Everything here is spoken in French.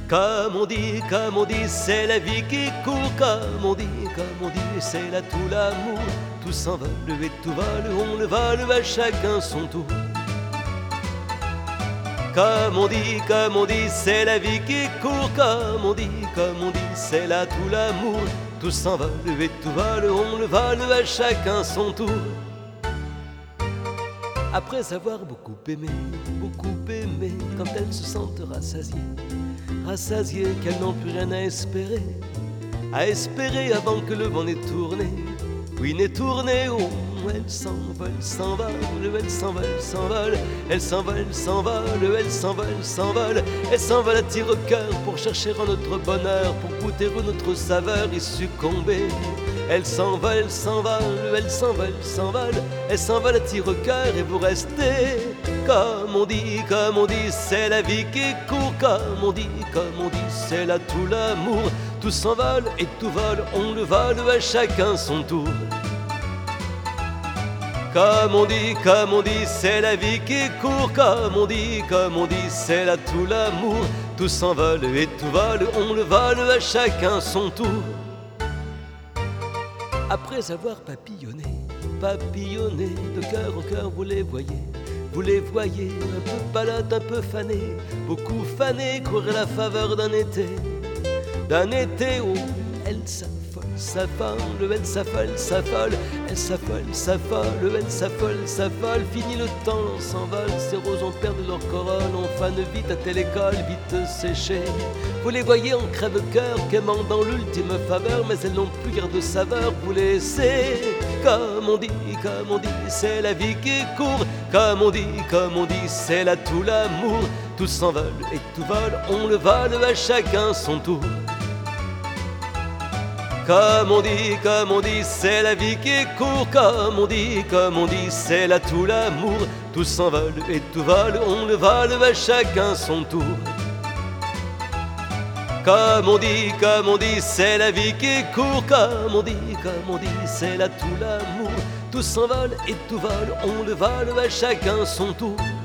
Comme on dit, c'est la vie qui court. Comme on dit, c'est là tout l'amour. Tout s'envole et tout vole, on le vole à chacun son tour. Comme on dit, c'est la vie qui court. Comme on dit, c'est là tout l'amour. Tout s'envole et tout vole, on le vole à chacun son tour. Après avoir beaucoup aimé, quand elles se sentent rassasiées, qu'elles n'ont plus rien à espérer avant que le vent n'ait tourné. Oui, n'ait tourné, oh, elles s'envolent, elles s'envolent, elles s'envolent à tire-cœur pour chercher un autre bonheur, pour goûter une autre saveur et succomber. Elles s'envolent à tire-cœur et vous restez. Comme on dit, c'est la vie qui court. Comme on dit, c'est là tout l'amour. Tout s'envole et tout vole, on le vole à chacun son tour. Comme on dit, c'est la vie qui court. Comme on dit, c'est là tout l'amour. Tout s'envole et tout vole, on le vole à chacun son tour. Après avoir papillonné, de cœur en cœur, vous les voyez, un peu palote, un peu fané, beaucoup fané, courir à la faveur d'un été où elles s'affolent, fini le temps, on s'envole, ces roses ont perdu leur corolle, on fane vite à telle école, vite séché. Vous les voyez en crève-cœur, quémant dans l'ultime faveur, mais elles n'ont plus guère de saveur, vous laissez. Comme on dit, c'est la vie qui court. Comme on dit, c'est là tout l'amour. Tout s'envole et tout vole, on le vole à chacun son tour. Comme on dit, c'est la vie qui court. Comme on dit, c'est là tout l'amour. Tout s'envole et tout vole, on le vole à chacun son tour. Comme on dit, c'est la vie qui court. Comme on dit, c'est là tout l'amour. Tout s'envole et tout vole, on le vole à chacun son tour.